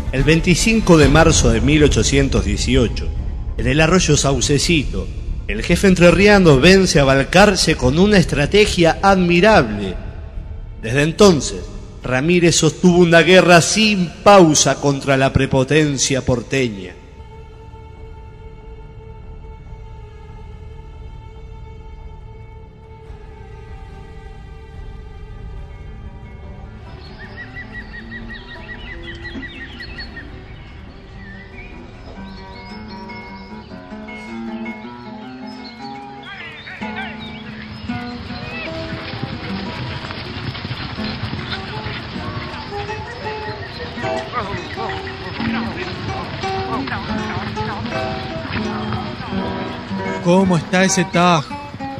El 25 de marzo de 1818, en el arroyo Saucecito, el jefe entrerriano vence a Balcarce con una estrategia admirable. Desde entonces, Ramírez sostuvo una guerra sin pausa contra la prepotencia porteña. ¿Cómo está ese tajo?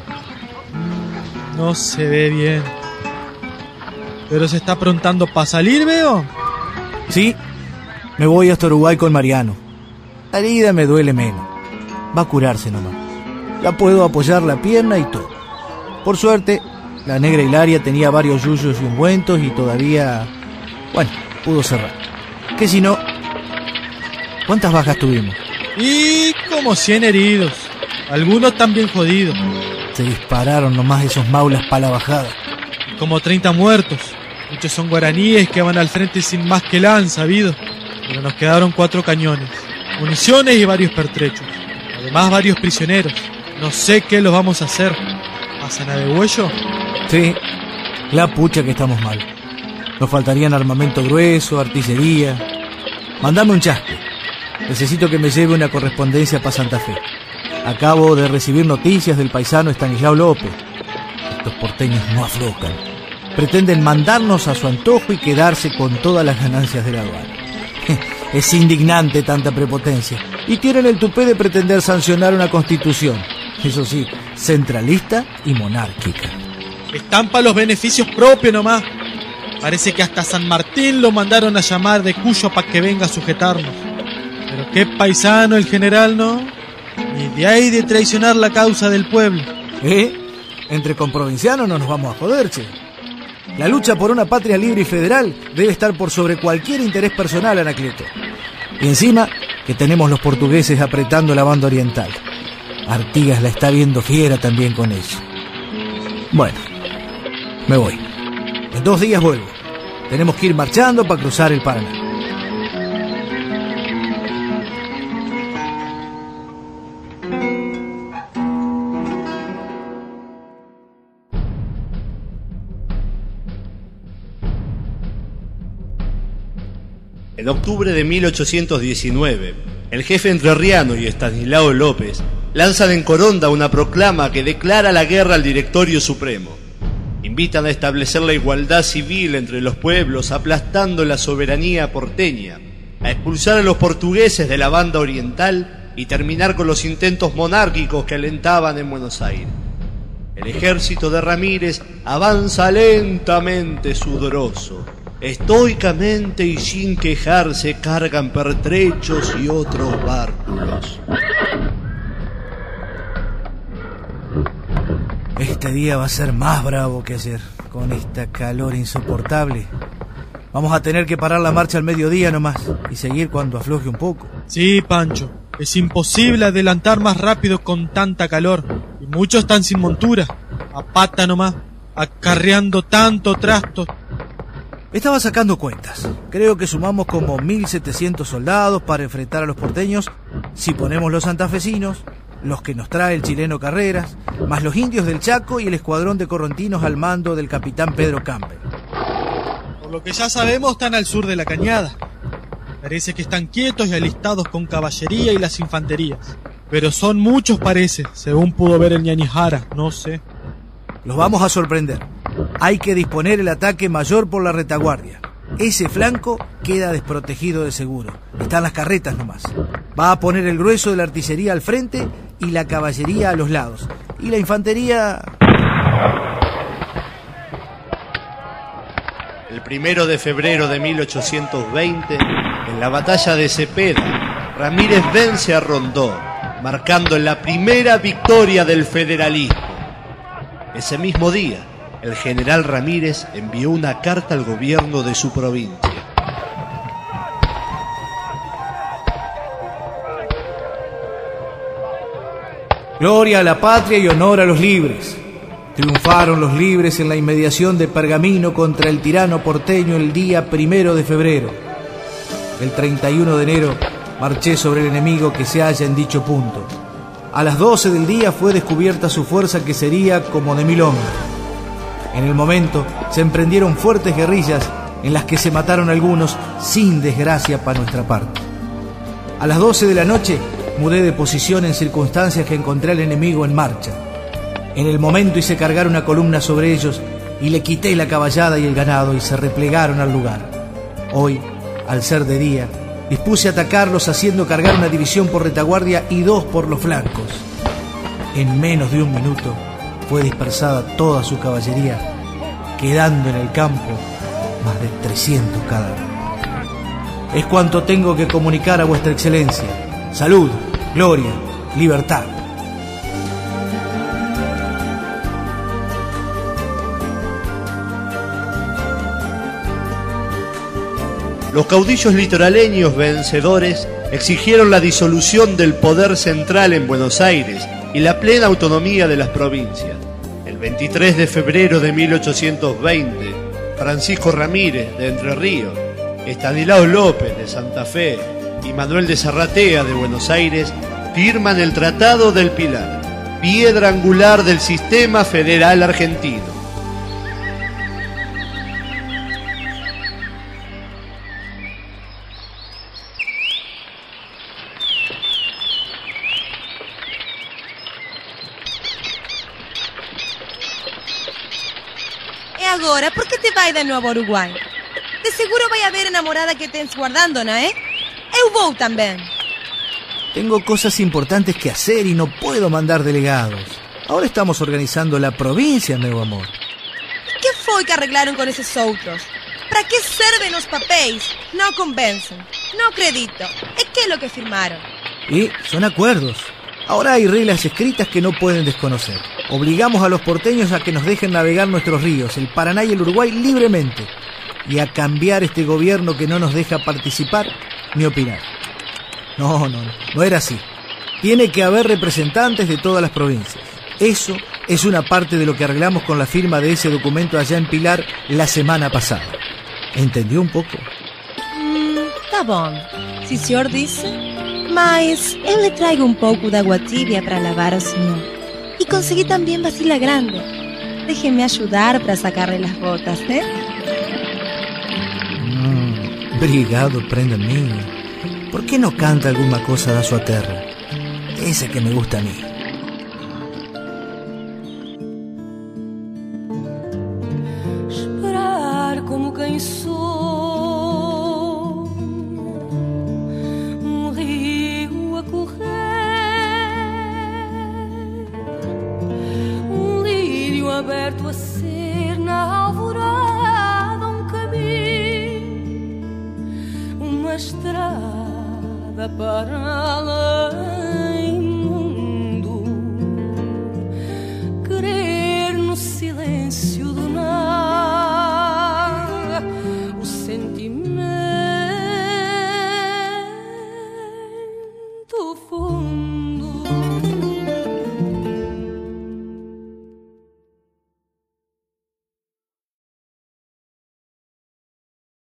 No se ve bien. ¿Pero se está aprontando para salir, veo? Sí, me voy hasta Uruguay con Mariano. La herida me duele menos. Va a curarse nomás. Ya puedo apoyar la pierna y todo. Por suerte, la negra Hilaria tenía varios yuyos y ungüentos y todavía... Bueno, pudo cerrar. Que si no... ¿Cuántas bajas tuvimos? Y como 100 heridos. Algunos también jodidos. Se dispararon nomás esos maulas para la bajada. Como 30 muertos. Muchos son guaraníes que van al frente sin más que lanza, habido. Pero nos quedaron 4 cañones, municiones y varios pertrechos. Además varios prisioneros. No sé qué los vamos a hacer. ¿Pasan a de huello? Sí, la pucha que estamos mal. Nos faltarían armamento grueso, artillería. Mandame un chasque. Necesito que me lleve una correspondencia para Santa Fe. Acabo de recibir noticias del paisano Estanislao López. Estos porteños no aflojan. Pretenden mandarnos a su antojo y quedarse con todas las ganancias de la aduana. Es indignante tanta prepotencia. Y tienen el tupé de pretender sancionar una constitución. Eso sí, centralista y monárquica. Están para los beneficios propios nomás. Parece que hasta San Martín lo mandaron a llamar de Cuyo para que venga a sujetarnos. Pero qué paisano el general, ¿no? Ni de ahí de traicionar la causa del pueblo. Entre comprovincianos no nos vamos a joder, che. La lucha por una patria libre y federal debe estar por sobre cualquier interés personal, Anacleto. Y encima que tenemos los portugueses apretando la banda oriental. Artigas la está viendo fiera también con eso. Bueno, me voy. En 2 días vuelvo. Tenemos que ir marchando para cruzar el Paraná. En octubre de 1819, el jefe entrerriano y Estanislao López lanzan en Coronda una proclama que declara la guerra al Directorio Supremo. Invitan a establecer la igualdad civil entre los pueblos, aplastando la soberanía porteña, a expulsar a los portugueses de la banda oriental y terminar con los intentos monárquicos que alentaban en Buenos Aires. El ejército de Ramírez avanza lentamente sudoroso. Estoicamente y sin quejarse cargan pertrechos y otros bártulos. Este día va a ser más bravo que ayer, con esta calor insoportable. Vamos a tener que parar la marcha al mediodía nomás y seguir cuando afloje un poco. Sí, Pancho, es imposible adelantar más rápido con tanta calor. Y muchos están sin montura, a pata nomás, acarreando tanto trasto. Estaba sacando cuentas. Creo que sumamos como 1.700 soldados para enfrentar a los porteños si ponemos los santafesinos, los que nos trae el chileno Carreras, más los indios del Chaco y el escuadrón de correntinos al mando del capitán Pedro Campbell. Por lo que ya sabemos, están al sur de la cañada. Parece que están quietos y alistados con caballería y las infanterías. Pero son muchos, parece, según pudo ver el Ñañijara, no sé. Los vamos a sorprender. Hay que disponer el ataque mayor por la retaguardia. Ese flanco queda desprotegido de seguro. Están las carretas nomás. Va a poner el grueso de la artillería al frente y la caballería a los lados. Y la infantería... El 1 de febrero de 1820, en la batalla de Cepeda, Ramírez vence a Rondó, marcando la primera victoria del federalismo. Ese mismo día, el general Ramírez envió una carta al gobierno de su provincia. Gloria a la patria y honor a los libres. Triunfaron los libres en la inmediación de Pergamino contra el tirano porteño el día 1 de febrero. El 31 de enero marché sobre el enemigo que se halla en dicho punto. A las 12 del día fue descubierta su fuerza, que sería como de 1000 hombres. En el momento se emprendieron fuertes guerrillas en las que se mataron algunos, sin desgracia para nuestra parte. A las 12 de la noche mudé de posición en circunstancias que encontré al enemigo en marcha. En el momento hice cargar una columna sobre ellos y le quité la caballada y el ganado y se replegaron al lugar. Hoy, al ser de día, dispuse a atacarlos haciendo cargar una división por retaguardia y 2 por los flancos. En menos de 1 minuto fue dispersada toda su caballería, quedando en el campo más de 300 cadáveres. Es cuanto tengo que comunicar a vuestra excelencia. Salud, gloria, libertad. Los caudillos litoraleños vencedores exigieron la disolución del poder central en Buenos Aires y la plena autonomía de las provincias. El 23 de febrero de 1820, Francisco Ramírez de Entre Ríos, Estanislao López de Santa Fe y Manuel de Zarratea de Buenos Aires firman el Tratado del Pilar, piedra angular del sistema federal argentino. E agora, por que te vai de novo ao Uruguai? De seguro vai haver a namorada que tens guardando, não é? Eu vou também. Tengo cosas importantes que hacer y no puedo mandar delegados. Ahora estamos organizando la provincia, meu amor. E que foi que arreglaron con eses outros? Para que serven os papéis? Non convencen. Non acredito. E que é lo que firmaron? Y son acuerdos. Ahora hay reglas escritas que no pueden desconocer. Obligamos a los porteños a que nos dejen navegar nuestros ríos, el Paraná y el Uruguay, libremente, y a cambiar este gobierno que no nos deja participar ni opinar. No era así. Tiene que haber representantes de todas las provincias. Eso es una parte de lo que arreglamos con la firma de ese documento allá en Pilar la semana pasada. ¿Entendió un poco? Tá bom, se o senhor disse, mas eu lhe traigo um pouco de água tibia para lavar ao senhor. E consegui também vasilha grande. Déjeme ajudar para sacarle las botas, ¿eh? Obrigado, prenda minha. Por que não canta alguma coisa da sua terra? Essa que me gusta a mim. Esperar como quem sou, um rio a correr, um lírio aberto a ser na alvorada, um caminho, uma estrada para além mundo, querer no silêncio do nada, o sentimento for